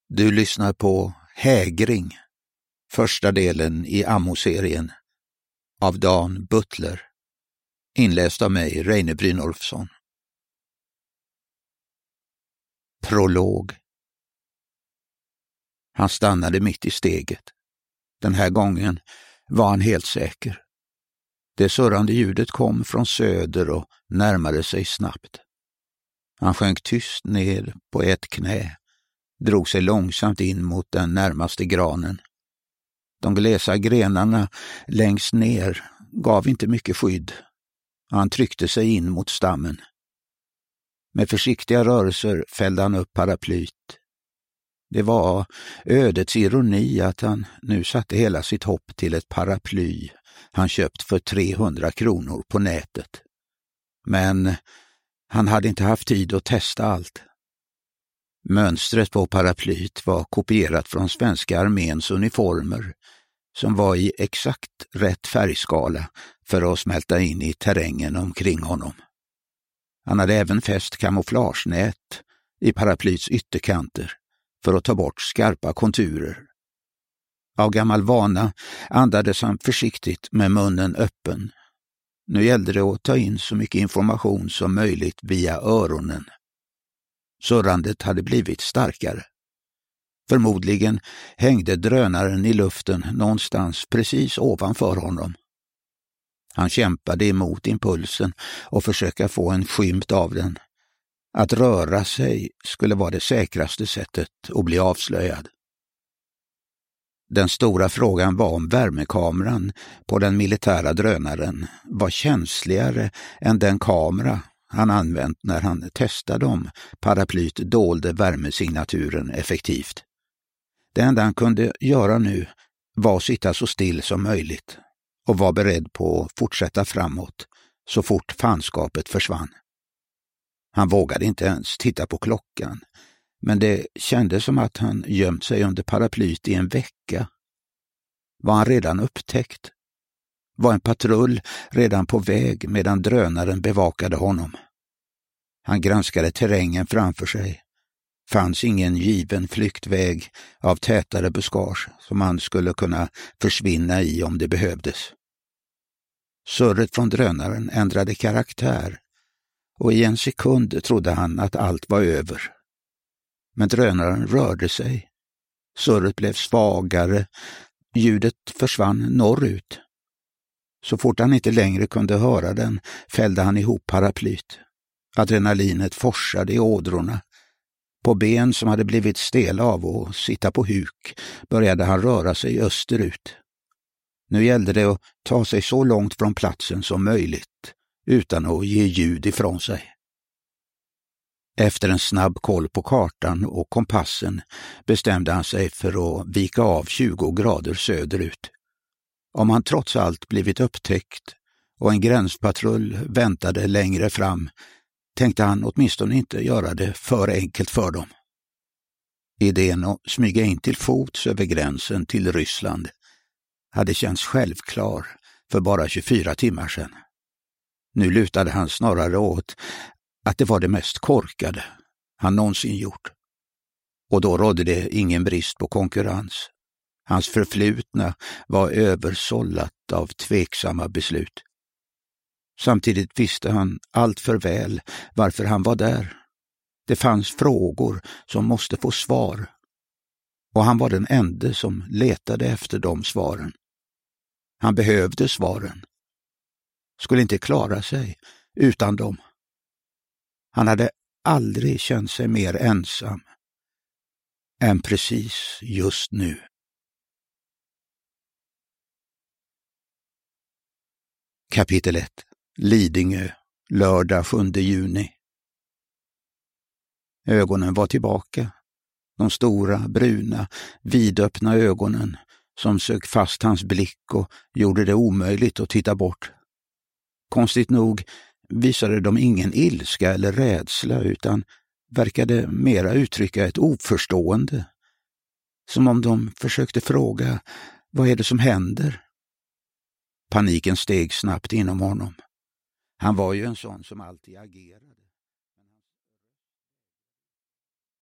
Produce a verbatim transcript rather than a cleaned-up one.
Du lyssnar på Hägring, första delen i Ammo-serien av Dan Butler, inläst av mig, Reine Brynolfsson. Prolog. Han stannade mitt i steget. Den här gången var han helt säker. Det surrande ljudet kom från söder och närmade sig snabbt. Han sjönk tyst ner på ett knä, drog sig långsamt in mot den närmaste granen. De glesa grenarna längst ner gav inte mycket skydd. Han tryckte sig in mot stammen. Med försiktiga rörelser fällde han upp paraplyt. Det var ödets ironi att han nu satte hela sitt hopp till ett paraply han köpt för trehundra kronor på nätet. Men han hade inte haft tid att testa allt. Mönstret på paraplyt var kopierat från svenska arméns uniformer som var i exakt rätt färgskala för att smälta in i terrängen omkring honom. Han hade även fäst kamouflagenät i paraplyts ytterkanter för att ta bort skarpa konturer. Av gammal vana andades han försiktigt med munnen öppen. Nu gällde det att ta in så mycket information som möjligt via öronen. Surrandet hade blivit starkare. Förmodligen hängde drönaren i luften någonstans precis ovanför honom. Han kämpade emot impulsen och försöka få en skymt av den. Att röra sig skulle vara det säkraste sättet att bli avslöjad. Den stora frågan var om värmekameran på den militära drönaren var känsligare än den kamera han använt när han testade om paraplyt dolde värmesignaturen effektivt. Det enda han kunde göra nu var att sitta så still som möjligt och vara beredd på att fortsätta framåt så fort fanskapet försvann. Han vågade inte ens titta på klockan, men det kändes som att han gömt sig under paraplyt i en vecka. Var han redan upptäckt? Var en patrull redan på väg medan drönaren bevakade honom? Han granskade terrängen framför sig. Fanns ingen given flyktväg av tätare buskage som han skulle kunna försvinna i om det behövdes. Surret från drönaren ändrade karaktär och i en sekund trodde han att allt var över. Men drönaren rörde sig. Surret blev svagare. Ljudet försvann norrut. Så fort han inte längre kunde höra den fällde han ihop paraplyt. Adrenalinet forsade i ådrorna. På ben som hade blivit stela av och sitta på huk började han röra sig österut. Nu gällde det att ta sig så långt från platsen som möjligt utan att ge ljud ifrån sig. Efter en snabb koll på kartan och kompassen bestämde han sig för att vika av tjugo grader söderut. Om han trots allt blivit upptäckt och en gränspatrull väntade längre fram tänkte han åtminstone inte göra det för enkelt för dem. Idén att smyga in till fots över gränsen till Ryssland hade känts självklar för bara tjugofyra timmar sedan. Nu lutade han snarare åt att det var det mest korkade han någonsin gjort. Och då rådde det ingen brist på konkurrens. Hans förflutna var översållat av tveksamma beslut. Samtidigt visste han allt för väl varför han var där. Det fanns frågor som måste få svar. Och han var den enda som letade efter de svaren. Han behövde svaren. Skulle inte klara sig utan dem. Han hade aldrig känt sig mer ensam än precis just nu. Kapitel ett. Lidingö, lördag sjunde juni. Ögonen var tillbaka. De stora, bruna, vidöppna ögonen som sög fast hans blick och gjorde det omöjligt att titta bort. Konstigt nog visade de ingen ilska eller rädsla utan verkade mera uttrycka ett oförstående. Som om de försökte fråga, vad är det som händer? Paniken steg snabbt inom honom. Han var ju en sån som alltid agerade.